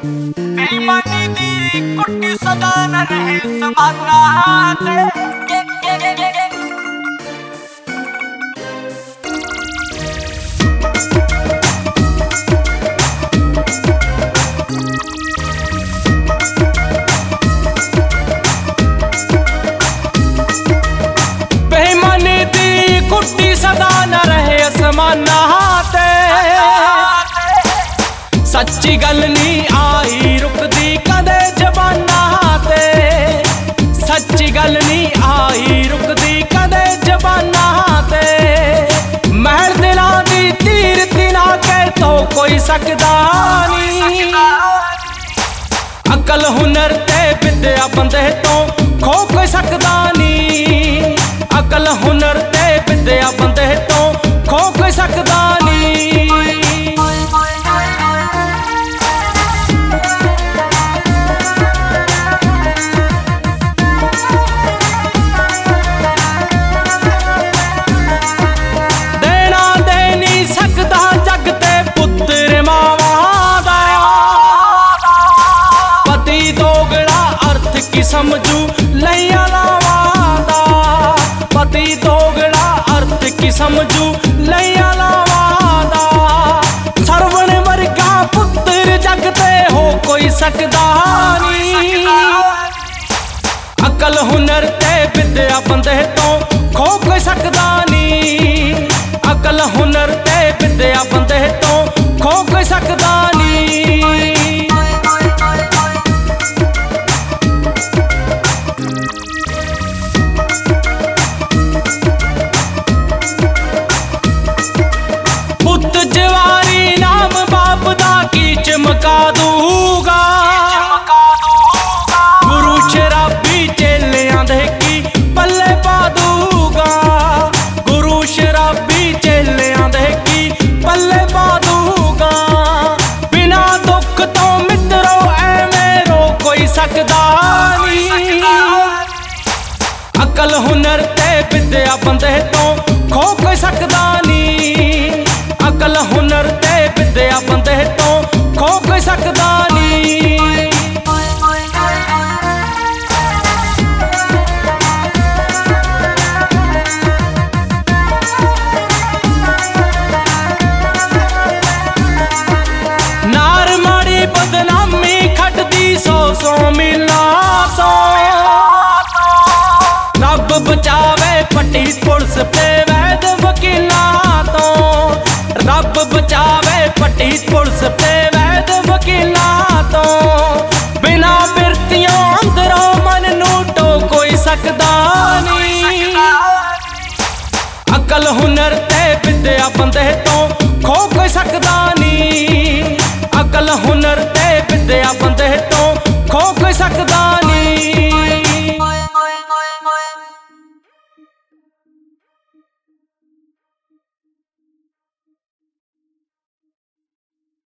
बेईमानी दी कुट्टी सदा न रहे समाना बेईमानी दी कुट्टी सदा न रहे समाना सच्ची गल नी आई रुकदी कदे जबाना ते सच्ची गल नी आई रुकदी कदे जबाना ते महल दिलां दी तीर तिना के तो कोई सकदा नी अकल हुनर ते विद्या बंदे तो खो कोई सकदा नी अकल हुनर ते विद्या बंदे तो खो कोई सकदा नी समझू लैया लावादा पति दोगड़ा अर्थ की समझू लैया लावादा सरवण वर्गा पुत्र जगते हो कोई सकदा नी अकल हुनर ते विद्या बंदे तो खो कोई सकदा नी अकल हुनर ते विद्या बंदे तो खो कोई सकदा नी चमका दूगा गुरु शराबी चेलियां दे की पल्ले पा दूगा गुरु शराबी चेलियां दे की पल्ले पा दूगा बिना दुख तो मित्रो ऐवें रो कोई सकदा नी अकल हुनर ते विद्या बंदे तो खो कोई सकदा नी अकल हुनर ते विद्या बंदे तो खो कोई सकदा नी नार माड़ी बदनामी खटदी सौ सौ मिला सौ रब बचावे पट्टी पुलिस ते वैद वकीला तो रब बचावे पट्टी पुलिस ते वैद वकीला तो बिना बिरतियों अंदरों मन नू टो कोई सकदा नी अकल हुनर ते विद्या बंदे तो खो कोई सकदा नी